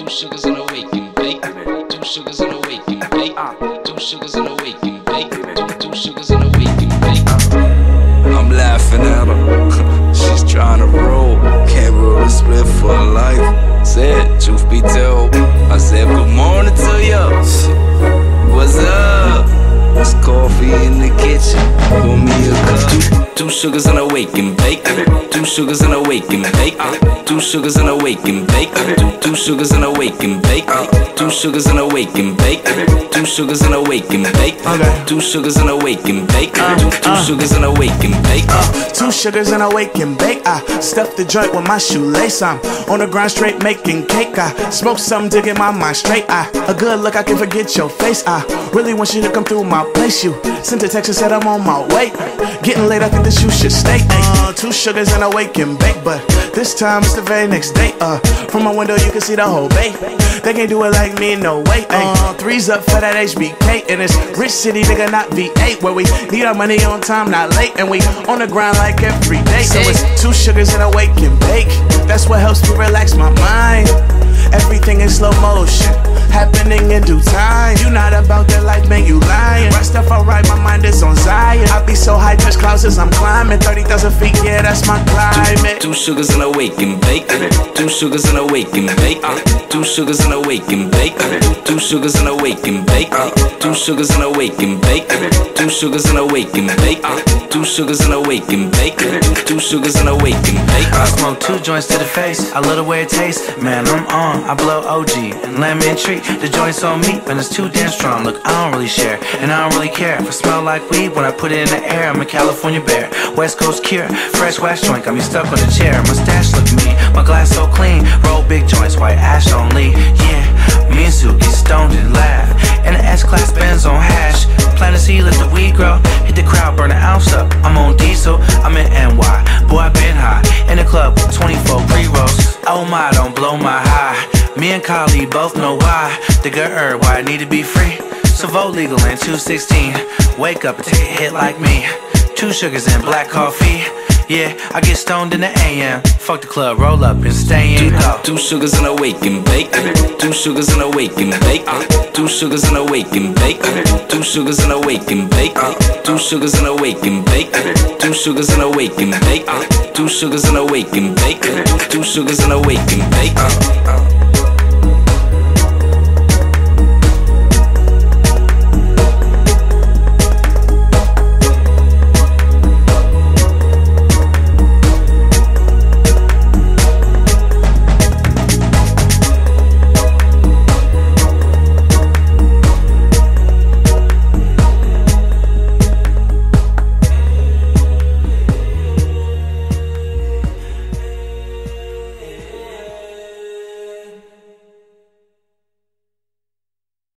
Two sugars and a wake and bake. Two sugars and a wake and bake. Two sugars and a wake and bake. Two sugars and a wake and bake. I'm laughing at her. She's trying to roll. Can't roll a split for life. Said, truth be told, I said good morning to ya. What's up? It's coffee in the kitchen. Pour me a cup. Two sugars and a wake and bake. Two sugars and a wake and bake. Two sugars and a wake and bake. Two sugars and a wake and bake. Two sugars and a wake and bake. Two sugars and a wake and bake. Two sugars and a wake and bake. Two sugars and a wake and bake. Two sugars and a wake and bake. I stuff the joint with my shoelace. I'm on the grind straight making cake. I smoke something to get my mind straight. A good look, I can forget your face. I really want you to come through my place. You sent a text and said I'm on my way. Getting late, I think that you should stay. Two sugars and a wake and bake, but this time it's the very next day. From my window you can see the whole bay. They can't do it like me, no way. Threes up for that HBK, and it's rich city, nigga, not V8, where we need our money on time, not late, and we on the grind like every day. So it's two sugars and a wake and bake. That's what helps me relax my mind. Everything in slow motion, happening in due time. You not about that life, man, you lying. Right stuff alright, my mind is on Zion. I be so high, touch clouds as I'm climbing 30,000 feet, yeah, that's my climate. Two sugars and a wake and bake. Two sugars and a wake and bake. Two sugars and a wake and bake. Two sugars and a wake and bake. Two sugars and a wake and bake. Two sugars and a wake and bake. Two sugars and a wake and bake. Two sugars and a wake and bake. I smoke 2 joints to the face. I love the way it tastes. Man, I'm on. I blow OG and lemon tree. The joint's on me, but it's too damn strong. Look, I don't really share, and I don't really care if I smell like weed when I put it in the air. I'm a California bear, West Coast cure. Fresh wax joint got me stuck on the chair. My stash look mean, my glass so clean. Roll big joints, white ash only. Yeah, me and Sue get stoned and laugh. And the S-Class Benz on hash. Plant a seed, let the weed grow. Hit the crowd, burn an ounce up. I'm on diesel, I'm in NY. Boy, I been high. In the club with 24 pre-rolls. Oh my, don't blow my high. Me and Kylie both know why. The good herb, why I need to be free. So vote legal in 216. Wake up and take a hit like me. 2 sugars and black coffee. Yeah, I get stoned in the AM. Fuck the club, roll up and stay in. Go. Two sugars and a wake and bake. Two sugars and a wake and bake. Two sugars and a wake and bake. Two sugars and a wake and bake. Two sugars and a wake and bake. Two sugars and a wake and bake. Two sugars and a wake and bake. Two sugars and a wake and bake.